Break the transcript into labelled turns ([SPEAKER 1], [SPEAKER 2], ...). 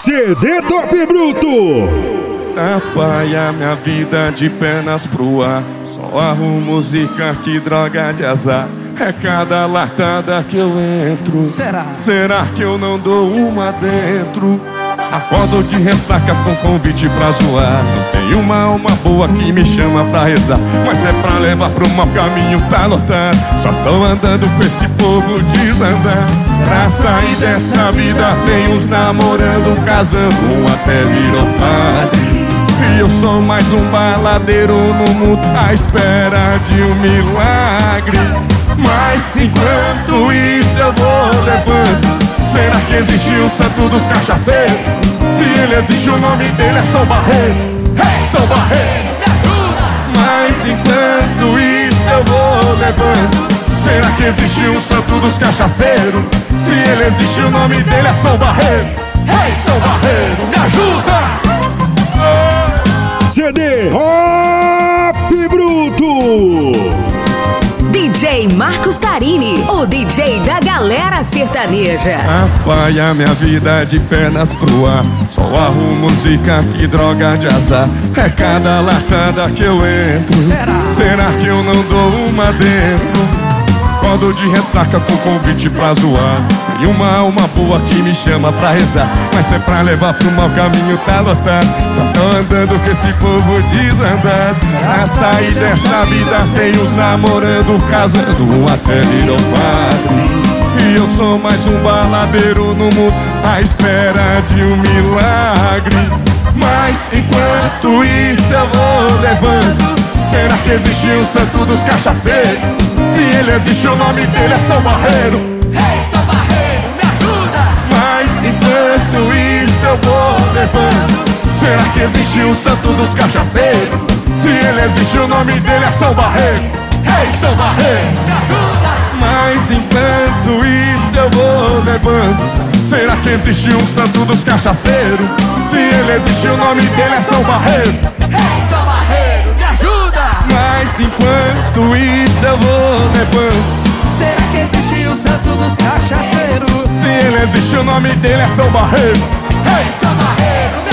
[SPEAKER 1] CD Top Bruto.
[SPEAKER 2] Apaia minha vida de pernas pro ar. Só arrumo música, que droga de azar. É cada latada que eu entro. Será que eu não dou uma dentro? Acordo de ressaca com convite pra zoar. Não tem uma alma boa que me chama pra rezar, mas é pra levar pro mau caminho, tá lotado. Só tô andando com esse povo desandar. Pra sair dessa vida tem uns namorando, casando, um até virou padre. E eu sou mais um baladeiro no mundo à espera de um milagre. Mas enquanto isso eu vou levando. Será que existe o santo dos cachaceiros? Se ele existe, o nome dele é São Barreiro. Hey, São Barreiro, me ajuda! Mas enquanto isso eu vou levando. Será que existe o santo dos cachaceiros? Se ele existe, o nome dele é São Barreiro. Hey, São Barreiro, me ajuda!
[SPEAKER 1] CD Top Bruto.
[SPEAKER 3] DJ Marcos Tarini, o DJ da galera sertaneja.
[SPEAKER 2] Apaia minha vida de pernas pro ar. Só arrumo música, que droga de azar. É cada latada que eu entro. Será que eu não dou uma dentro? Acordo de ressaca com convite pra zoar. E uma alma boa que me chama pra rezar, mas é pra levar pro mau caminho, tá lotado. Só tô andando com esse povo desandado. Pra sair dessa vida tem uns namorando, casando, um até virou padre. E eu sou mais um baladeiro no mundo à espera de um milagre. Mas enquanto isso eu vou levando. Será que existe o santo dos cachaceiros? Se ele existe, o nome dele é São Barreiro. Hey, São Barreiro, me ajuda! Mas enquanto isso eu vou levando. Será que existe o santo dos cachaceiros? Se ele existe, o nome dele é São Barreiro. Hey, São Barreiro, me ajuda! Mas enquanto isso eu vou levando. Será que existe um santo dos cachaceiros? Se ele existe, o nome dele é São Barreiro. Hey, São Barreiro, me ajuda! Mas enquanto isso eu vou levando.
[SPEAKER 4] Será que existe o santo dos cachaceiros?
[SPEAKER 2] Se ele existe, o nome dele é São Barreiro.
[SPEAKER 4] Hey, São Barreiro, me